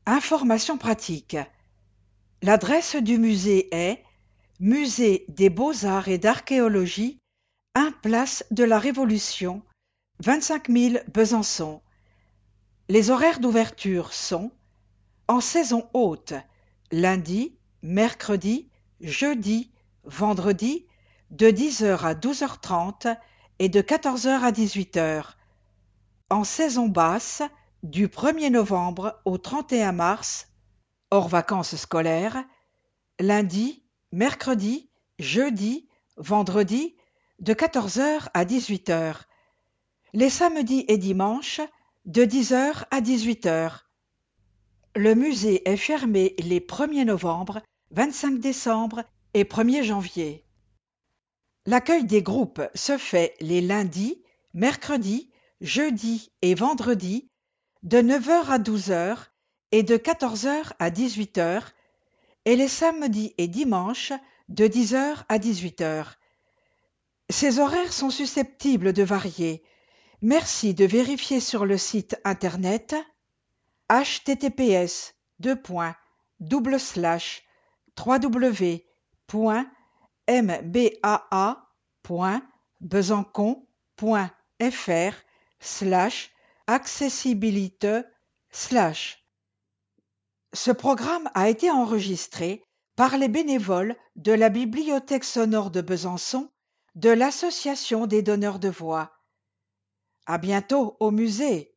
Information pratique. L'adresse du musée est Musée des Beaux-Arts et d'Archéologie, 1 place de la Révolution, 25 000 Besançon. Les horaires d'ouverture sont en saison haute, lundi, mercredi, jeudi, vendredi, de 10h à 12h30 et de 14h à 18h. En saison basse, du 1er novembre au 31 mars, hors vacances scolaires, lundi, mercredi, jeudi, vendredi, de 14h à 18h. Les samedis et dimanches, de 10h à 18h. Le musée est fermé les 1er novembre, 25 décembre et 1er janvier. L'accueil des groupes se fait les lundis, mercredis, jeudis et vendredis de 9h à 12h et de 14h à 18h et les samedis et dimanches de 10h à 18h. Ces horaires sont susceptibles de varier. Merci de vérifier sur le site internet www.mbaa.besançon.fr/accessibilité/. Ce programme a été enregistré par les bénévoles de la Bibliothèque sonore de Besançon de l'Association des donneurs de voix. À bientôt au musée!